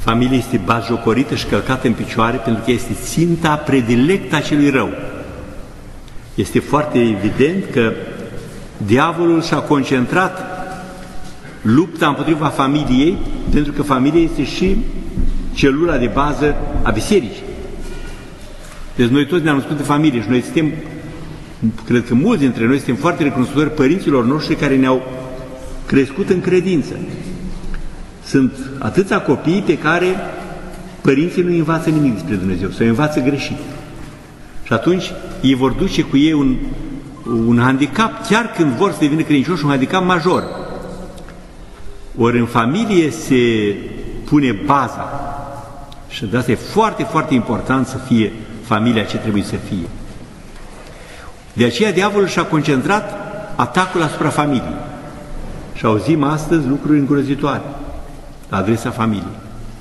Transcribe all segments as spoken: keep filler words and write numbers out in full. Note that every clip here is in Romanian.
familia este batjocorită și călcată în picioare pentru că este ținta predilectă a celui rău. Este foarte evident că diavolul și-a concentrat lupta împotriva familiei, pentru că familia este și celula de bază a bisericii. Deci noi toți ne-am născut de familie și noi suntem, cred că mulți dintre noi suntem foarte recunoscători părinților noștri care ne-au crescut în credință. Sunt atâția copii pe care părinții nu învață nimic despre Dumnezeu, sau învață greșit. Și atunci ei vor duce cu ei un, un handicap, chiar când vor să devină credincioși, un handicap major. Ori în familie se pune baza. Și de asta e foarte, foarte important să fie familia ce trebuie să fie. De aceea diavolul și-a concentrat atacul asupra familiei. Și auzim astăzi lucruri îngrozitoare la adresa familiei.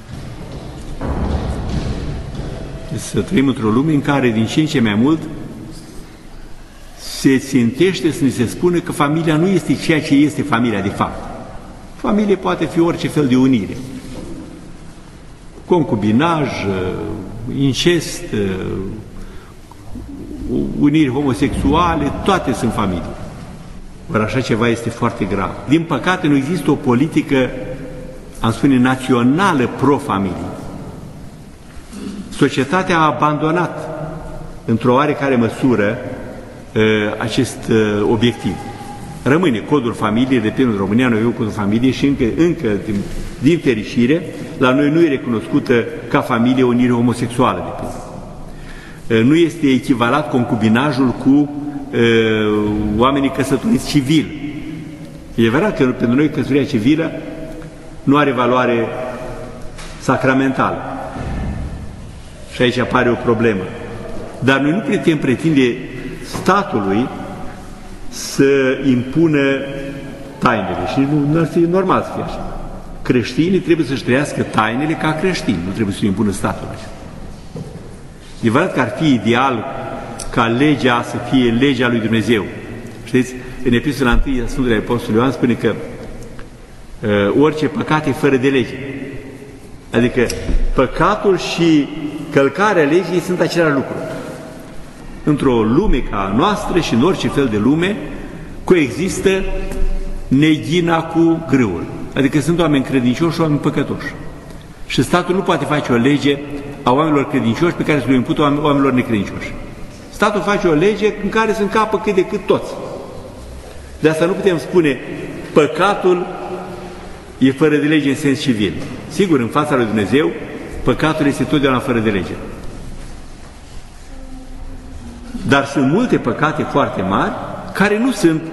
Să trăim într-o lume în care din ce în ce mai mult se țintește să ni se spună că familia nu este ceea ce este familia de fapt. Familie poate fi orice fel de unire. Concubinaj, incest, uniri homosexuale, toate sunt familii. Ori așa ceva este foarte grav. Din păcate nu există o politică, am spune, națională pro-familie. Societatea a abandonat într-o oarecare măsură acest obiectiv. Rămâne codul familiei, de pildă în România noi avem codul familiei și încă, încă din, din fericire, la noi nu e recunoscută ca familie unirea homosexuală, de pildă. Nu este echivalat concubinajul cu uh, oamenii căsătoriți civil. E adevărat că pentru noi căsătoria civilă nu are valoare sacramentală. Și aici apare o problemă. Dar noi nu putem pretinde statului să impună tainele și nu ar fi normal să fie așa. Creștinii trebuie să-și trăiască tainele ca creștini, nu trebuie să le impună statul așa. E adevărat că ar fi ideal ca legea să fie legea lui Dumnezeu. Știți, în epistola întâi a Sfântului Apostol Ioan spune că uh, orice păcat e fără de lege. Adică păcatul și călcarea legii sunt același lucru. Într-o lume ca noastră și în orice fel de lume coexistă neghina cu grâul. Adică sunt oameni credincioși și oameni păcătoși. Și statul nu poate face o lege a oamenilor credincioși pe care să le impută oamenilor necredincioși. Statul face o lege în care se încapă cât de cât toți. De asta nu putem spune păcatul e fără de lege în sens civil. Sigur, în fața lui Dumnezeu, păcatul este totdeauna fără de lege. Dar sunt multe păcate foarte mari care nu sunt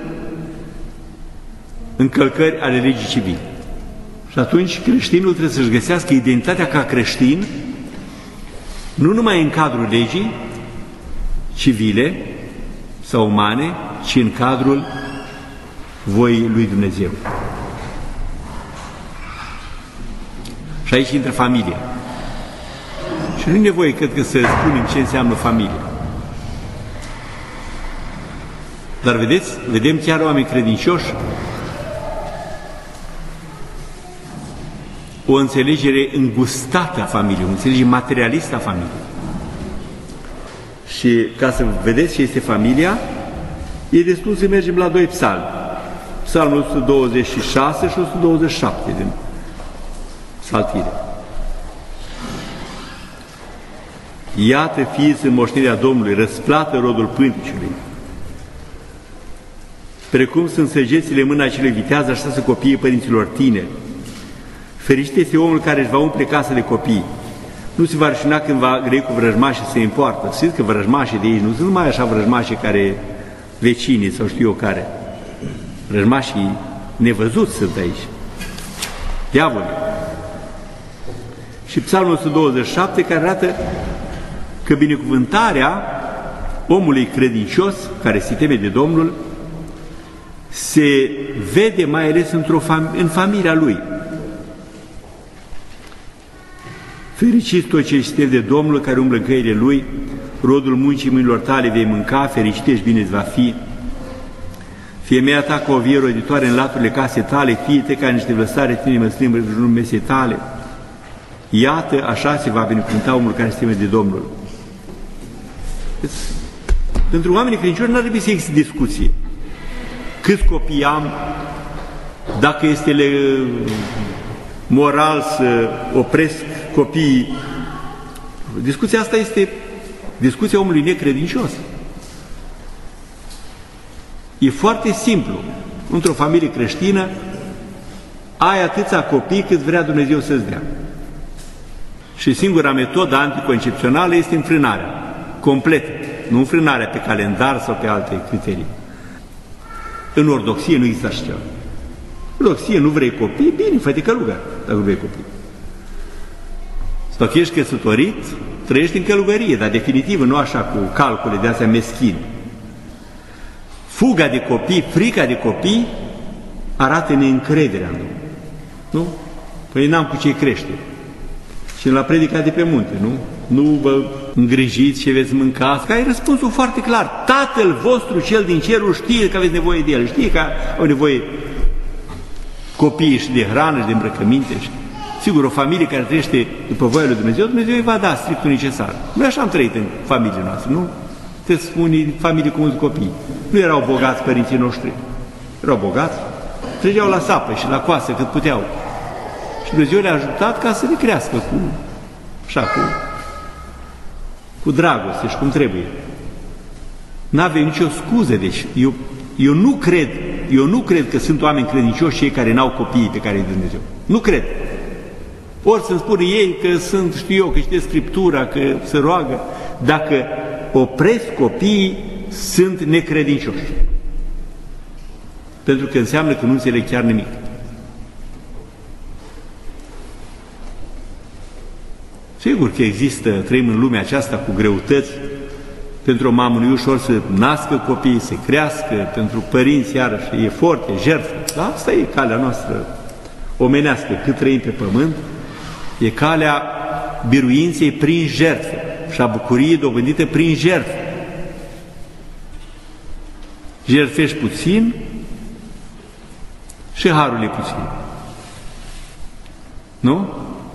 încălcări ale legii civile. Și atunci creștinul trebuie să-și găsească identitatea ca creștin nu numai în cadrul legii civile sau umane, ci în cadrul voii lui Dumnezeu. Și aici intră familia. Și nu e nevoie, cred că, să spunem ce înseamnă familie. Dar vedeți, vedem chiar oameni credincioși o înțelegere îngustată a familiei, o înțelegere materialistă a familiei. Și ca să vedeți ce este familia, e destul să mergem la doi psalmi. Psalmul o sută douăzeci și șase și o sută douăzeci și șapte din Psaltire. Iată, fiiți în moștenirea Domnului, răsplată rodul pântecului. Precum sunt săgețile în mâna acelui viteaz, așa să copiii părinților tineri. Fericit este omul care își va umple casa de copii. Nu se va rușina când va grei cu vrăjmașii să se împoartă. Știți că vrăjmașii de aici nu sunt numai așa vrăjmașii care vecinii sau știu eu care. Vrăjmașii nevăzuți sunt aici. Diavolii. Și Psalmul o sută douăzeci și șapte care arată că binecuvântarea omului credincios care se teme de Domnul se vede mai ales într-o fam- în familia lui. Fericiți tot ce ești de Domnul care umblă în căile Lui, rodul muncii mâinilor tale vei mânca, fericit și bine îți va fi. Femeia ta ca o vie roditoare în laturile casei tale, fie-te ca niște vlăsare tine măslim în jurul mesei tale. Iată, așa se va binecuvânta omul care se teme de Domnul. Deci, pentru oamenii credincioși nu ar trebui să existe discuție. Câți copii am, dacă este le, moral să opresc copiii. Discuția asta este discuția omului necredincios. E foarte simplu. Într-o familie creștină ai atâția copii cât vrea Dumnezeu să-ți dea. Și singura metodă anticoncepțională este înfrânarea completă, nu înfrânarea pe calendar sau pe alte criterii. În ortodoxie nu există așa ceva. În ortodoxie nu vrei copii, bine, fă-te călugăr dacă nu vrei copii. Dacă ești căsătorit, trăiești în călugărie, dar definitiv nu așa cu calcule de astea meschine. Fuga de copii, frica de copii arată neîncrederea în Domnul. Nu? Păi n-am cu ce crește. Și la predica de pe munte, nu? Nu vă îngrijiți ce veți mânca. Că ai răspunsul foarte clar. Tatăl vostru cel din cerul știe că aveți nevoie de el. Știe că au nevoie copiii și de hrană și de îmbrăcăminte. Sigur, o familie care trăiește după voia lui Dumnezeu, Dumnezeu îi va da strictul necesar. Noi așa am trăit în familiile noastre, nu? Sunteți unii familii cu mulți copii. Nu erau bogați părinții noștri. Erau bogați. Trăgeau la sapă și la coasă cât puteau. Și Dumnezeu le-a ajutat ca să le crească cu, așa, cu, cu dragoste și cum trebuie. N-avem nicio scuză, deci eu, eu, nu cred, eu nu cred că sunt oameni credincioși cei care n-au copiii pe care îi dă Dumnezeu. Nu cred. Ori să-mi spun ei că sunt, știu eu, că știe Scriptura, că se roagă. Dacă opresc copiii, sunt necredincioși. Pentru că înseamnă că nu înțeleg chiar nimic. Sigur că există, trăim în lumea aceasta cu greutăți. Pentru o mamă nu e ușor să nască copiii, să crească, pentru părinți iarăși eforte, jertfă. Dar asta e calea noastră omenească, cât trăim pe pământ, e calea biruinței prin jertfă și a bucuriei dobândită prin jertfă. Jertfești puțin și harul e puțin. Nu?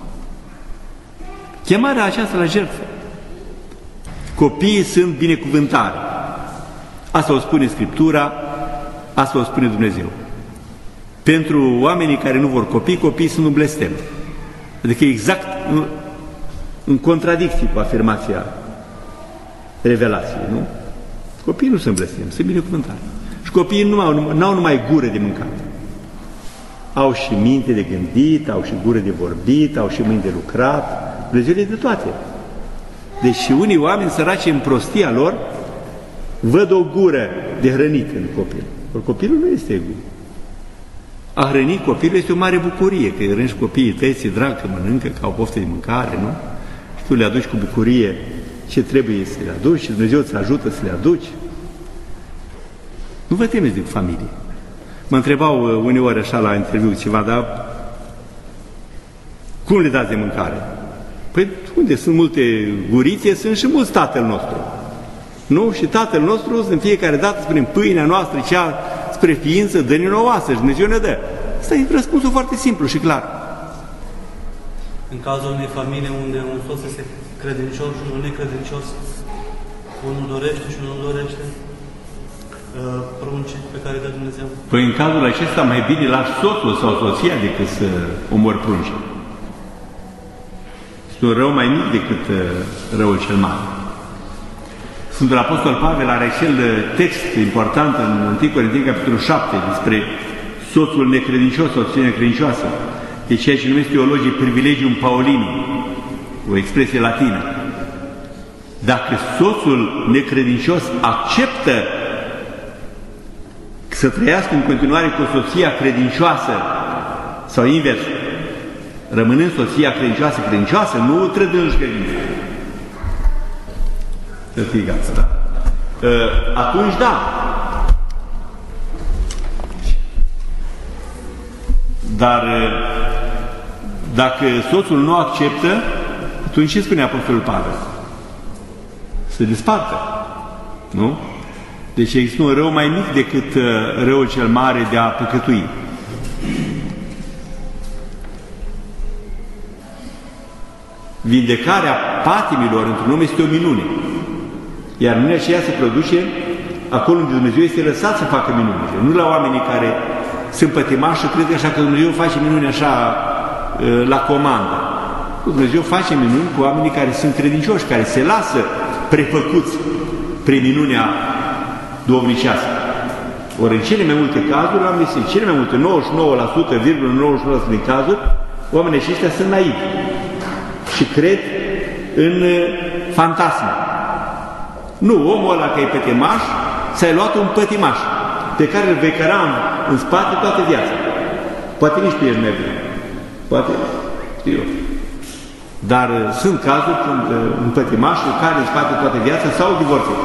Chemarea aceasta la jertfă. Copiii sunt binecuvântare. Asta o spune Scriptura, asta o spune Dumnezeu. Pentru oamenii care nu vor copii, copiii sunt un blestem. Adică exact în, în contradicție cu afirmația revelației, nu? Copiii nu sunt blestem, sunt binecuvântare. Și copiii nu au, nu au numai gură de mâncat. Au și minte de gândit, au și gură de vorbit, au și mâini de lucrat. Dumnezeu le dă toate. Deci și unii oameni săraci în prostia lor văd o gură de hrănit în copil. Or, copilul nu este egoist. A hrăni copilul este o mare bucurie, că îi hrănești copiii tăi, ți-e drag că mănâncă, că au poftă de mâncare, nu? Și tu le aduci cu bucurie ce trebuie să le aduci și Dumnezeu îți ajută să le aduci. Nu vă temeți de familie. Mă întrebau uneori așa la interviu ceva, dar cum le dați de mâncare? Păi unde sunt multe gurițe, sunt și mulți Tatăl nostru. Nu? Și Tatăl nostru, în fiecare dată, spunem, pâinea noastră, cea spre ființă, dă-ne o oasă și Dumnezeu ne dă. Asta e răspunsul foarte simplu și clar. În cazul unei familii unde un soț este credincios și unul necredincios, unul dorește și unul dorește pruncii pe care dă Dumnezeu. Păi în cazul acesta mai bine lași soțul sau soția decât să omori pruncii. Este un rău mai mic decât răul cel mare. Sfântul Apostol Pavel are acel text important în întâi Corinteni, capitolul șapte, despre soțul necredincios, soția necredincioasă. E ceea ce numesc teologii privilegium Paulinum, o expresie latină. Dacă soțul necredincios acceptă să trăiască în continuare cu soția credincioasă sau invers, rămânând soția credincioasă credincioasă, nu trădându-și credința. Să fie gata, da? Atunci, da. Dar dacă soțul nu acceptă, atunci ce spune Apostolul Pavel? Se despartă. Nu? Deci există un rău mai mic decât răul cel mare de a păcătui. Vindecarea patimilor într-un om este o minune. Iar minunea aceea se produce acolo unde Dumnezeu este lăsat să facă minunile. Nu la oamenii care sunt pătimași și cred că așa că Dumnezeu face minuni așa la comandă. Dumnezeu face minuni cu oamenii care sunt credincioși, care se lasă prefăcuți prin minunea duhovnicească. Ori în cele mai multe cazuri, am zis, cele mai multe, nouăzeci și nouă la sută, nouăzeci și nouă la sută din cazuri, oamenii aceștia sunt naivi și cred în fantasme. Nu, omul ăla că e pătimaș, ți-ai luat un pătimaș pe care îl vei căra în, în spate toată viața. Poate nici tu ești mai bun. Poate, știu eu. Dar sunt cazuri când un pătimaș îl care în spate toată viața sau divorțat.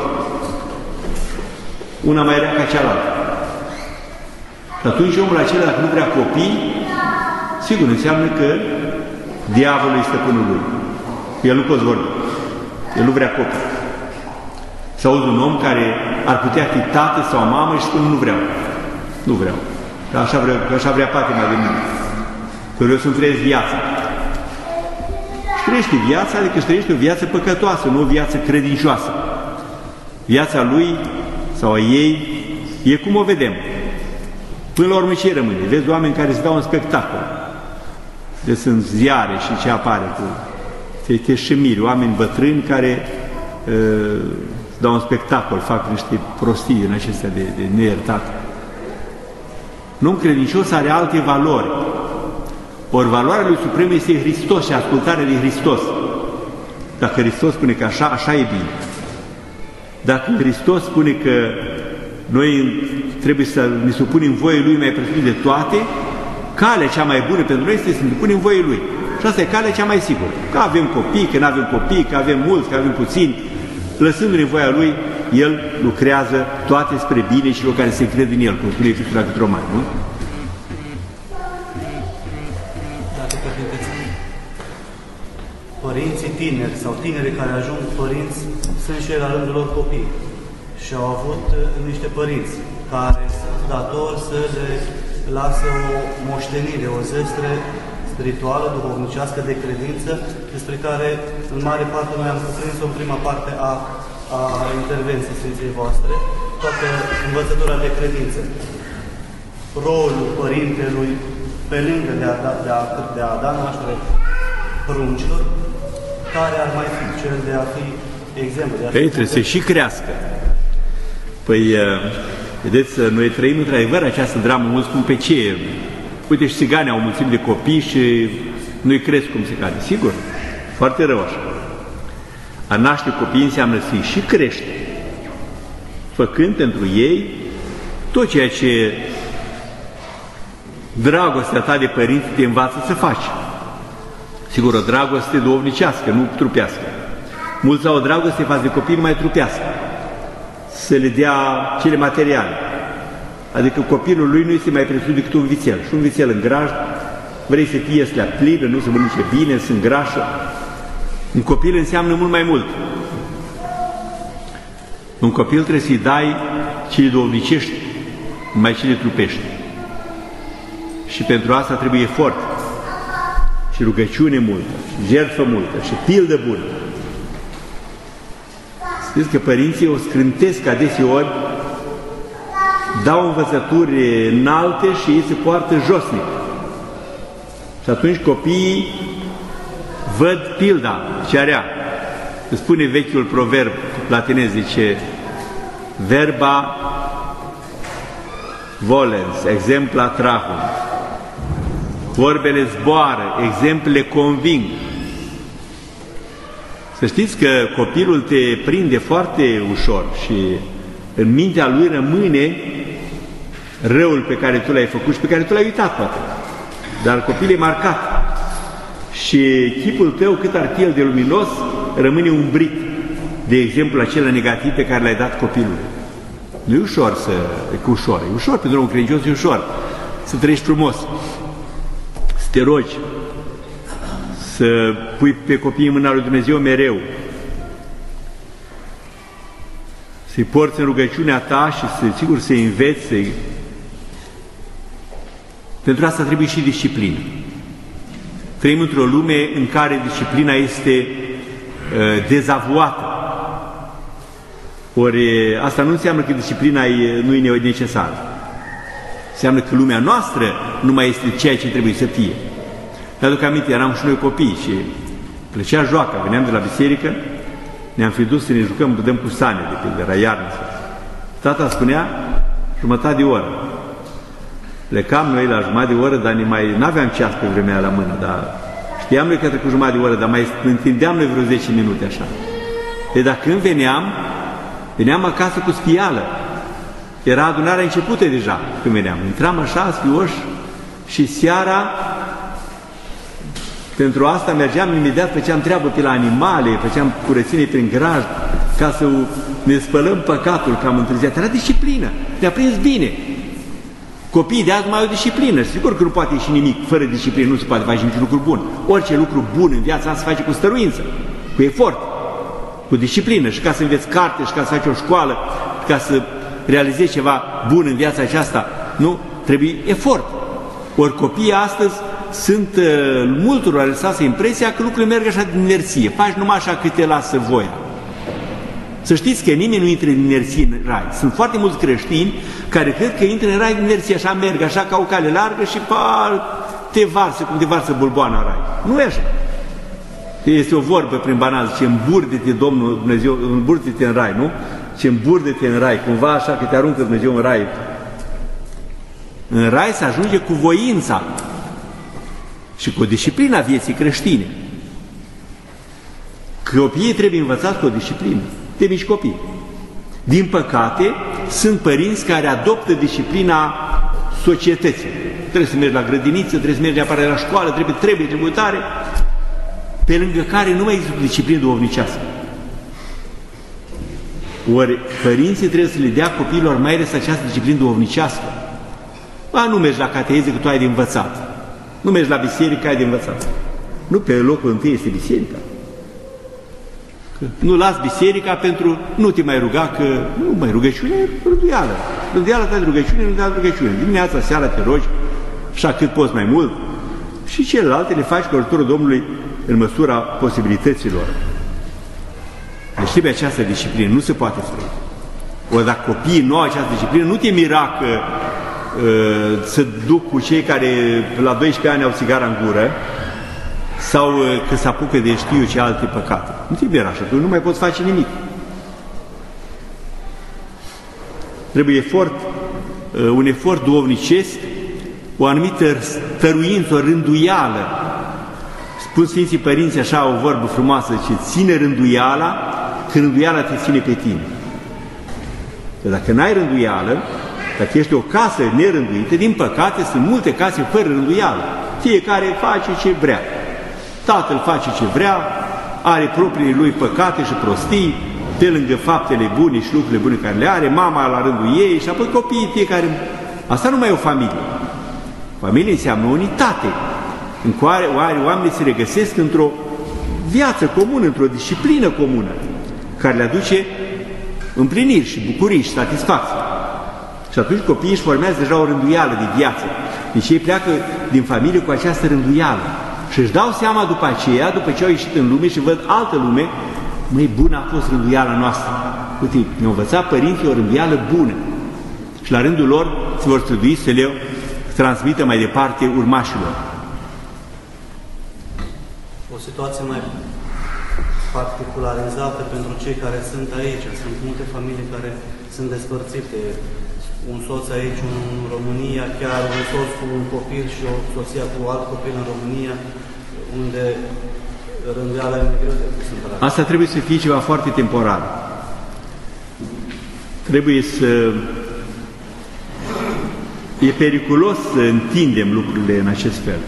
Una mai rea ca cealaltă. Și atunci omul acela, dacă nu vrea copii, sigur înseamnă că diavolul este stăpânul lui. El nu poți vorbi. El nu vrea copii. Să auzi un om care ar putea fi tată sau mamă și spune nu vreau. Nu vreau. Că așa vrea, că așa vrea patima de mine. Că vreau să-mi trăiesc viața. Și trăiește viața, adică își trăiește o viață păcătoasă, nu o viață credincioasă. Viața lui sau a ei e cum o vedem. Până la urmă ce rămâne? Vezi oameni care îți dau un spectacol. Deci sunt ziare și ce apare cu te șemiri, oameni bătrâni care uh, dau un spectacol, fac niște prostii în acestea de, de neiertat. Nu, un credincios are alte valori. Ori valoarea lui supremă este Hristos și ascultarea de Hristos. Dacă Hristos spune că așa, așa e bine. Dacă Hristos spune că noi trebuie să ne supunem voie Lui mai presus de toate, calea cea mai bună pentru noi este să ne supunem voie Lui. Și asta e calea cea mai sigură. Că avem copii, că nu avem copii, că avem mulți, că avem puțini. Lăsându-ne voia Lui, El lucrează toate spre bine celor care se cred în El, cum spune Epistola către Romani, nu? Dacă permiteți, părinții tineri sau tinerii care ajung părinți sunt și ei la rândul lor copii și au avut niște părinți care sunt datori să le lasă o moștenire, o zestre spirituală, duhovnicească, de credință, despre care în mare parte noi am cuprins-o în prima parte a, a intervenției Sfinței voastre, toată învățătura de credință. Rolul părintelui, pe lângă de a da, de a, de a da naștere pruncilor, care ar mai fi cel de a fi exemplu. De a Ei, trebuie să și crească. Păi, vedeți, noi trăim într-adevăr această dramă, mulți spun pe ce? Uite, și țiganii au o mulțime de copii și nu-i cresc cum se cade. Sigur, foarte rău așa. A naște copii înseamnă să-i și crește, făcând pentru ei tot ceea ce dragostea ta de părinți te învață să faci. Sigur, o dragoste duhovnicească, nu trupească. Mulți au o dragoste față de copii numai trupească, să le dea cele materiale. Adică copilul lui nu este mai presus decât un vițel. Și un vițel în grajd, vrei să fie slea plină, nu să mănânce bine, să îngrașă. Un copil înseamnă mult mai mult. Un copil trebuie să-i dai cele duhovnicești, mai cele trupești. Și pentru asta trebuie efort, și rugăciune multă, și jertfă multă, și pildă bună. Știți că părinții o scrântesc adeseori, dau învățături înalte și ei se poartă josnic. Și atunci copiii văd pilda cea rea. Spune vechiul proverb latinez, zice, verba volens, exempla trahum. Vorbele zboară, exemplele conving. Să știți că copilul te prinde foarte ușor și în mintea lui rămâne răul pe care tu l-ai făcut și pe care tu l-ai uitat, poate. Dar copilul e marcat și chipul tău, cât ar fi el de luminos, rămâne umbrit de exemplu acela negativ pe care l-ai dat copilului. Nu e ușor să... e cu ușor. E ușor pentru un credincios, e ușor să trăiești frumos, să te rogi, să pui pe copiii în mâna lui Dumnezeu mereu, să-i porți în rugăciunea ta și să, sigur, să-i înveți. Să Pentru asta trebuie și disciplină. Trăim într-o lume în care disciplina este uh, dezavuată. Ori asta nu înseamnă că disciplina e, nu e necesară. Înseamnă că lumea noastră nu mai este ceea ce trebuie să fie. Mi-aduc aminte, eram și noi copii și plăcea joaca, veneam de la biserică, ne-am fi dus să ne jucăm, dăm cu sane, de pildă, era iarnă. Tata spunea jumătate de oră. Plecam noi la jumătate de oră, dar mai n-aveam ceas pe vremea la mână, dar știam noi că a trecut jumătate de oră, dar mai întindeam noi vreo zece minute așa. De dacă când veneam, veneam acasă cu spială. Era adunarea începută deja când veneam. Intram așa, spioși, și seara, pentru asta mergeam imediat, făceam treabă pe la animale, făceam curățenie prin graj, ca să ne spălăm păcatul că am întârziat. Era disciplină, ne-a prins bine. Copiii de azi mai au disciplină. Sigur că nu poate ieși nimic fără disciplină, nu se poate face niciun lucru bun. Orice lucru bun în viața asta se face cu stăruință, cu efort, cu disciplină. Și ca să înveți carte, și ca să faci o școală, ca să realizezi ceva bun în viața aceasta, nu? Trebuie efort. Ori copiii astăzi sunt uh, multora lăsați impresia că lucrurile merg așa din inerție. Faci numai așa cât te lasă voia. Să știți că nimeni nu intră din inerție în rai. Sunt foarte mulți creștini care cred că intră în rai din inerție, așa merg, așa ca o cale largă și pa, te varsă cum te varsă bulboana în rai. Nu e așa. Este o vorbă prin banal, zice, îmburde-te Domnul Dumnezeu, îmburde-te în rai, nu? Ce îmburde-te în rai, cumva așa că te aruncă Dumnezeu în rai. În rai se ajunge cu voința și cu disciplina vieții creștine. Copiii trebuie învățați cu o disciplină, de mici copii. Din păcate, sunt părinți care adoptă disciplina societății. Trebuie să mergi la grădiniță, trebuie să mergi neapărat la școală, trebuie, trebuie, trebuie tare, pe lângă care nu mai există disciplină duhovnicească. Ori părinții trebuie să le dea copiilor mai ales această disciplină duhovnicească. Ba, nu mergi la cateheză că tu ai de învățat. Nu mergi la biserică, ai de învățat. Nu pe locul întâi este biserica. Că nu las biserica pentru nu te mai ruga, că nu mai rugăciune, rânduială. Rânduială ta de rugăciune, nu de rugăciune. Dimineața, seara te rogi, așa cât poți mai mult. Și celelalte le faci cu ajutorul Domnului în măsura posibilităților. Deci trebuie această disciplină, nu se poate spune. Ori dacă copiii nu au această disciplină, nu te mira că uh, să duc cu cei care la doisprezece ani au țigara în gură sau uh, că se apucă de știu ce alte păcate. Nu te mira așa, tu nu mai poți face nimic. Trebuie efort, uh, un efort duhovnicesc, o anumită stăruință, o rânduială. Spun Sfinții Părinți așa o vorbă frumoasă, ce ține rânduiala, că rânduiala te ține pe tine. Că dacă n-ai rânduială, dacă ești o casă nerânduită, din păcate sunt multe case fără rânduială. Fiecare face ce vrea. Tatăl face ce vrea, are propriile lui păcate și prostii, pe lângă faptele bune și lucrurile bune care le are, mama la rândul ei și apoi copiii fiecare. Asta nu mai e o familie. Familie înseamnă unitate, în care oamenii se regăsesc într-o viață comună, într-o disciplină comună, care le aduce împliniri și bucurii și satisfacție. Și atunci copiii își formează deja o rânduială de viață. Deci ei pleacă din familie cu această rânduială și își dau seama după aceea, după ce au ieșit în lume și văd altă lume, măi, bună a fost rânduiala noastră. Uite, ne-au învățat părinții o rânduială bună. Și la rândul lor se vor strădui să le transmită mai departe urmașilor. O situație mai particularizată pentru cei care sunt aici. Sunt multe familii care sunt despărțite. Un soț aici, un în România, chiar un soț cu un copil și o soție cu alt copil în România, unde rânduiala e mai greu de pus în practică. Asta trebuie să fie ceva foarte temporar. Trebuie să... E periculos să întindem lucrurile în acest fel.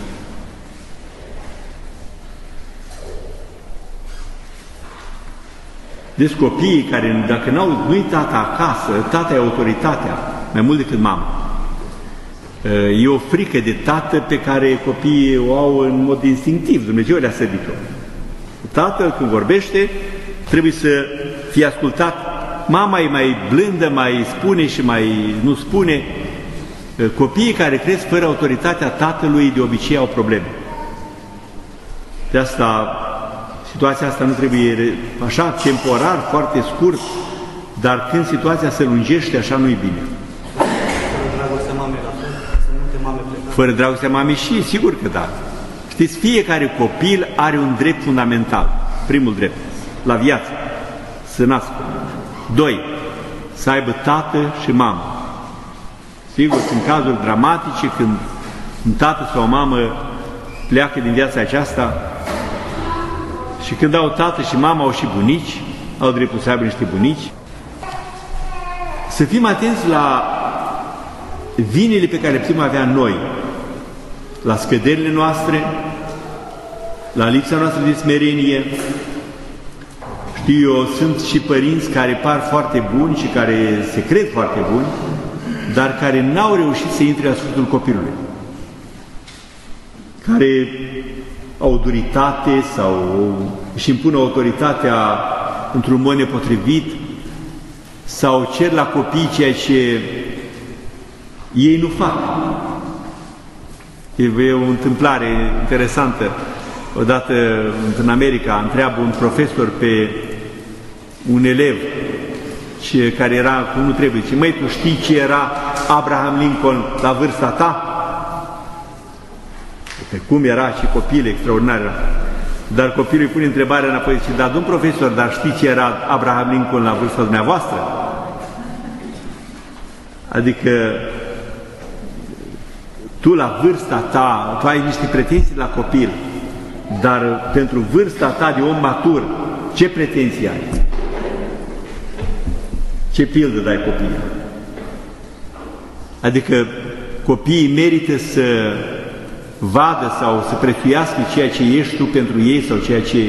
Deci copiii care, dacă n-au, nu-i tata acasă, tata e autoritatea, mai mult decât mama. E o frică de tată pe care copiii o au în mod instinctiv, Dumnezeu le-a sădit-o. Tatăl, când vorbește, trebuie să fie ascultat. Mama e mai blândă, mai spune și mai nu spune. Copiii care cresc fără autoritatea tatălui de obicei au probleme. De asta, situația asta nu trebuie așa, temporar, foarte scurt, dar când situația se lungește, așa nu-i bine. Fără dragostea mamei, la fel, sunt multe mame plecate. Fără dragostea mamei și, sigur că da. Știți, fiecare copil are un drept fundamental. Primul drept, la viață, să nască. Doi, să aibă tată și mamă. Sigur, sunt cazuri dramatice când un tată sau o mamă pleacă din viața aceasta și când au tată și mama au și bunici, au dreptul să aibă niște bunici. Să fim atenți la vinile pe care le putem avea noi, la scăderile noastre, la lipsa noastră de smerenie. Știu eu, sunt și părinți care par foarte buni și care se cred foarte buni, dar care n-au reușit să intre la sufletul copilului, care au autoritate sau își impun autoritatea într-un mod nepotrivit sau cer la copii ceea ce ei nu fac. E o întâmplare interesantă. Odată în America întreabă un profesor pe un elev ce, care era cum nu trebuie, ce măi, tu știi ce era Abraham Lincoln la vârsta ta? Pe cum era și copil extraordinar. Dar copilul îi pune întrebarea înapoi, zice, da, domn profesor, dar știi ce era Abraham Lincoln la vârsta dumneavoastră? Adică tu la vârsta ta, tu ai niște pretenții la copil, dar pentru vârsta ta de om matur, ce pretenții ai? Ce pildă dai copiii? Adică copiii merită să vadă sau să prețuiască ceea ce ești tu pentru ei sau ceea ce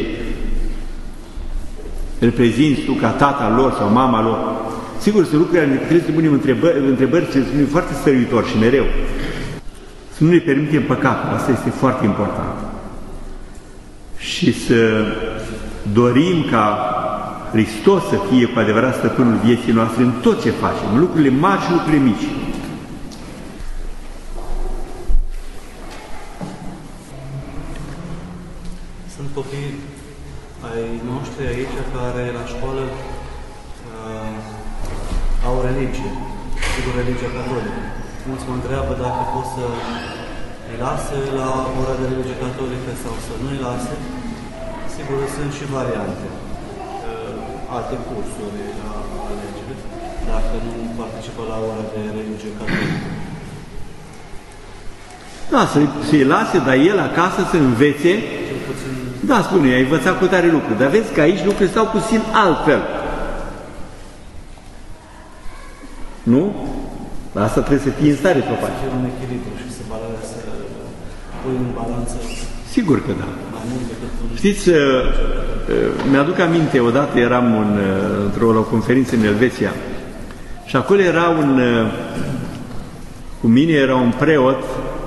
reprezinți tu ca tata lor sau mama lor. Sigur, sunt lucruri care trebuie să punem întrebări, întrebări trebuie să punem foarte stăruitor și mereu. Să nu ne permitem păcatul, asta este foarte important. Și să dorim ca Hristos să fie cu adevărat stăpânul vieții noastre în tot ce facem, în lucrurile mari și lucrurile mici. Sunt copii ai noștri aici care la școală uh, au religie, sigur religia catolică. Mulți mă întreabă dacă pot să îi lase la ora de religie catolică sau să nu îi lase. Sigur, sunt și variante, uh, alte cursuri la alegere, dacă nu participă la ora de religie catolică. Da, să-i lase, dar el acasă să învețe. Puțin... Da, spune, ai învățat cu tare lucruri, dar vezi că aici lucrurile stau puțin altfel. Nu? Asta trebuie să fie în stare să o faci. Să fie un echilibru și să, să pui în balanță. Sigur că da. Mai mult decât un... Știți, mi-aduc aminte, odată eram într-o conferință în Elveția și acolo era un, cu mine era un preot,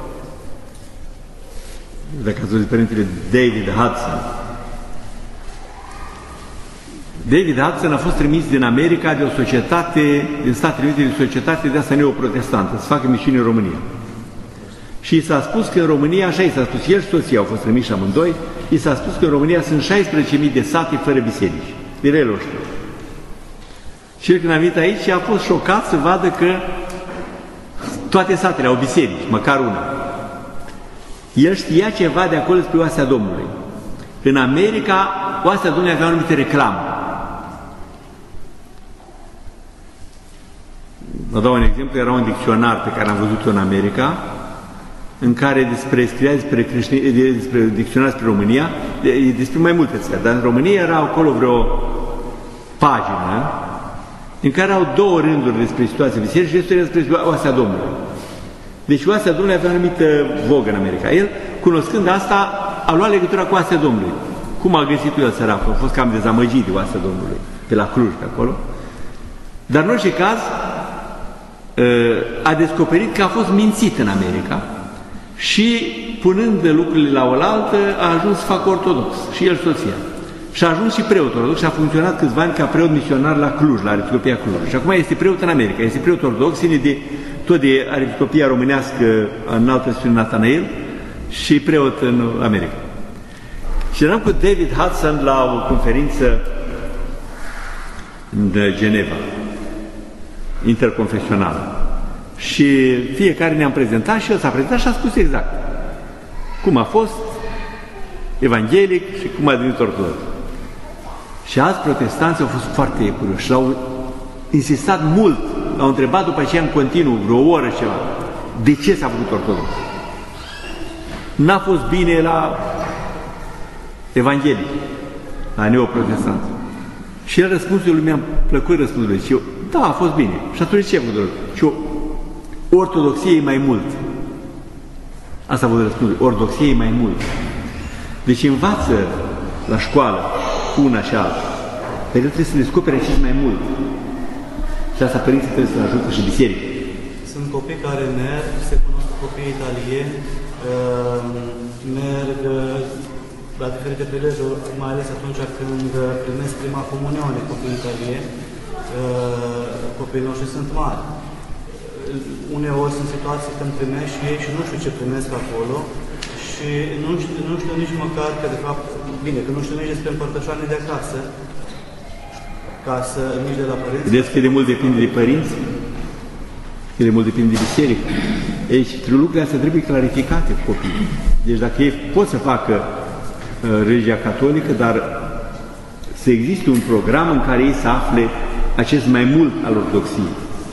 dacă ați văzut părintele David Hudson. David Hudson a fost trimis din America de o societate, din Statele Unite, de o societate de asta neoprotestantă, să facă misiuni în România. Și i s-a spus că în România, așa i s-a spus, el și soția au fost trimiși amândoi, i s-a spus că în România sunt șaisprezece mii de sate fără biserici. Din el o știu. Și el când a venit aici a fost șocat să vadă că toate satele au biserici, măcar una. El știa ceva de acolo spre Oastea Domnului. În America, Oastea Domnului avea o anumită reclamă. Vă dau un exemplu, era un dicționar pe care am văzut-o în America, în care despre, scria despre, creștini, despre dicționar despre România, despre mai multe țări, dar în România era acolo vreo pagină în care au două rânduri despre situația bisericii și restul era despre Oastea Domnului. Deci Oastea Domnului avea o anumită vogă în America. El, cunoscând asta, a luat legătura cu Oastea Domnului. Cum a găsit el săracul? A fost cam dezamăgit de Oastea Domnului, pe la Cluj, pe acolo. Dar în orice caz, a descoperit că a fost mințit în America și, punând lucrurile la oaltă, a ajuns să facă ortodox, și el soția. Și a ajuns și preot ortodox și a funcționat câțiva ani ca preot misionar la Cluj, la Arhiepiscopia Cluj. Și acum este preot în America, este preot ortodox, ține de, tot de Arhiepiscopia românească în Altă Sfântul Natanael și preot în America. Și eram cu David Hudson la o conferință de Geneva, interconfesională. Și fiecare ne-am prezentat și el s-a prezentat și a spus exact cum a fost evanghelic și cum a devenit ortodox. Și alți protestanți au fost foarte curioși și l-au insistat mult, l-au întrebat după aceea în continuu, vreo oră și ceva, de ce s-a făcut ortodox? N-a fost bine la evanghelic, la neoprotestant. Și el răspunsul lui mi-a plăcut răspunsul lui. Și eu, da, a fost bine. Și atunci ce a făcut? Și eu, ortodoxie mai mult. Asta vă răspund, ortodoxie mai mult. Deci învață la școală una și alta. Dar el trebuie să descopere acest mai mult. Și asta părinții trebuie să-l ajute și biserică. Sunt copii care merg, se cunosc copii italieni, merg la diferite prilejuri, mai ales atunci când primesc prima comuniune copiii italieni, copiii noștri sunt mari. Uneori sunt situații când primești și ei și nu știu ce primesc acolo și nu știu, nu știu nici măcar că de fapt, bine, că nu știu nici despre împărtășanie de acasă, ca să, nici de la părinți. Vedeți că de mult depinde de părinți, că de mult depinde de biserică. Ei, și lucrurile astea trebuie clarificate cu copiii. Deci dacă ei pot să facă uh, religia catolică, dar să existe un program în care ei să afle acest mai mult al ortodoxiei.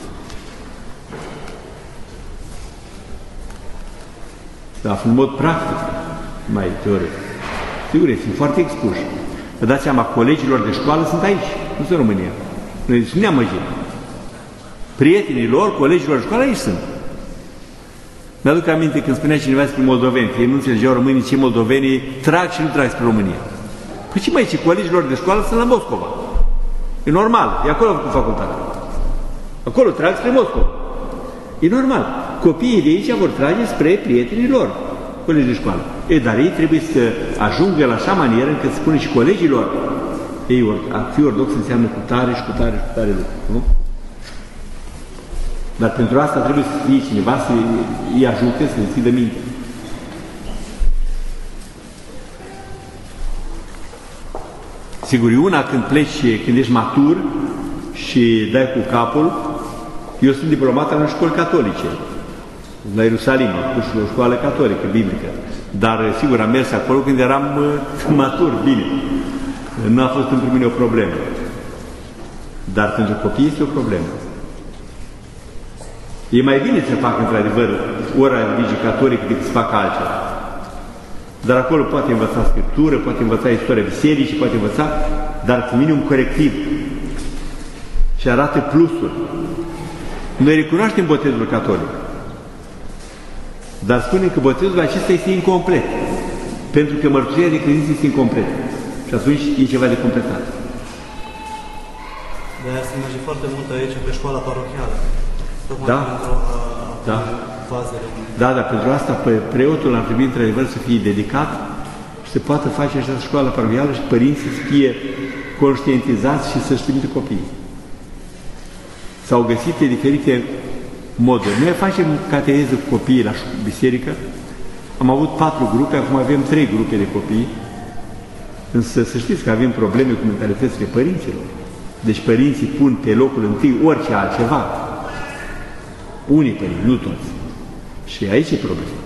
Dar în mod practic, mai teoretic. Sigur, sunt foarte expuși. Vă dați seama, colegilor de școală sunt aici, nu sunt în România. Noi deci, ne amăgim. Prietenii lor, colegilor de școală, aici sunt. Mi-aduc aminte când spunea cineva despre moldoveni, că ei nu înțelegeau românii ce moldovenii trag și nu trag spre România. Păi ce mai, ce colegilor de școală sunt la Moscova. E normal, e acolo cu facultatea. Acolo trag spre Moscova. E normal. Copiii de aici vor trage spre prietenii lor, colegi de școală. E, dar ei trebuie să ajungă la așa manieră încât să spună și colegii lor, ei, a fi ortodox înseamnă cu tare și cu tare și cu tare lucru, nu? Dar pentru asta trebuie să fie cineva să îi ajute să deschidă mintea. Sigur, e una când pleci, când ești matur și dai cu capul. Eu sunt diplomat în școli catolice, la Ierusalim, am pus o școală catolică, biblică. Dar, sigur, am mers acolo când eram matur, bine. Nu a fost pentru mine o problemă. Dar pentru copii este o problemă. E mai bine să facă, într-adevăr, ora religie catolică decât să facă altceva. Dar acolo poate învăța Scriptură, poate învăța istoria bisericii, poate învăța, dar cu minim un corectiv. Și arată plusul. Noi recunoaștem botezul catolic, dar spunem că botezul acesta este incomplet, pentru că mărturisirea de credință este incompletă. Și atunci e ceva de completat. De aia se merge foarte mult aici pe școala parohială. Da? Da. Da, dar pentru asta preotul ar trebui într-adevăr să fie dedicat și să poată face această școală parohială și părinții să fie conștientizați și să-și trimite copiii. S-au găsit diferite moduri. Noi facem cateheză cu copiii la biserică. Am avut patru grupe, acum avem trei grupe de copii. Însă să știți că avem probleme cu mentalitățile părinților. Deci părinții pun pe locul întâi orice altceva. Unii părinți, nu toți. Și aici e problema.